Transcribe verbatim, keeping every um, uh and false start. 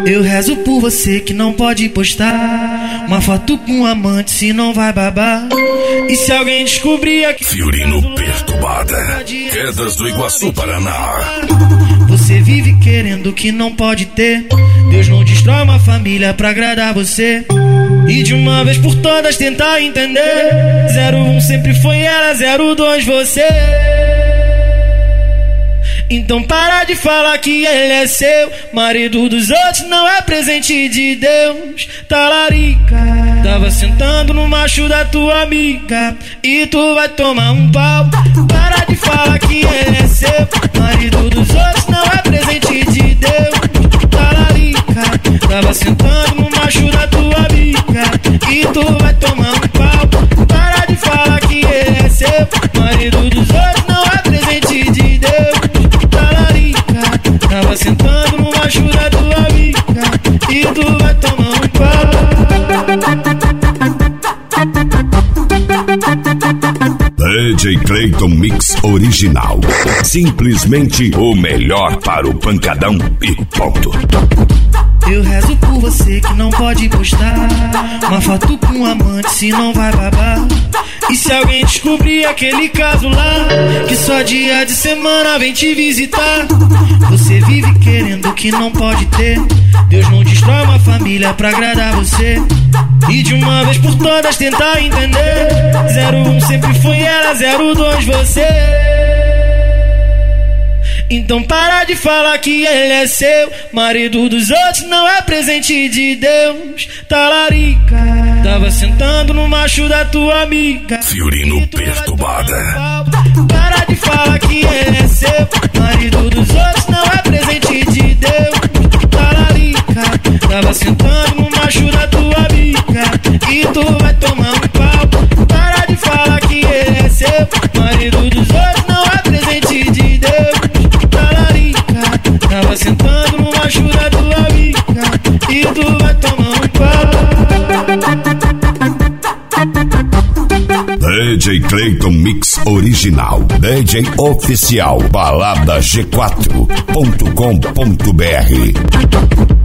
Eu rezo por você que não pode postar uma foto com um amante, se não vai babar. E se alguém descobrir aqui, Fiorino Perturbada, Quedas do Iguaçu, Paraná. Você vive querendo que não pode ter. Deus não destrói uma família pra agradar você. E de uma vez por todas tentar entender. Zero um sempre foi ela, zero dois você. Então para de falar que ele é seu. Marido dos outros não é presente de Deus. Talarica, tava sentando no macho da tua amiga e tu vai tomar um pau. Para de falar que ele é seu. Marido dos outros não é presente de Deus. Talarica, tava sentando no macho da tua amiga e tu vai tomar um pau. Para de falar que ele é seu. Marido dos outros não é presente de Deus. Tava sentando no macho da tua amiga e tu vai tomar um pau. D J Clayton Mix Original. Simplesmente o melhor para o pancadão e ponto. Eu rezo por você que não pode postar uma foto com um amante, se não vai babar. E se alguém descobrir aquele caso lá, que só dia de semana vem te visitar. Você vive querendo que não pode ter. Deus não destrói uma família pra agradar você. E de uma vez por todas tentar entender. Zero um sempre foi ela, zero dois você. Então para de falar que ele é seu. Marido dos outros não é presente de Deus. Talarica, tava sentando no macho da tua amiga. Fiorino Perturbada. Para de falar que ele é seu. Marido dos outros não é presente de Deus. Talarica, tava sentando no macho da tua amiga e tu vai tomar um pau. Para de falar que ele é seu. Marido dos outros não é presente de Deus. Tava sentando no macho da tua amiga e tu vai tomar um pau. D J Clayton Mix Original. D J Oficial. balada g quatro ponto com ponto b r.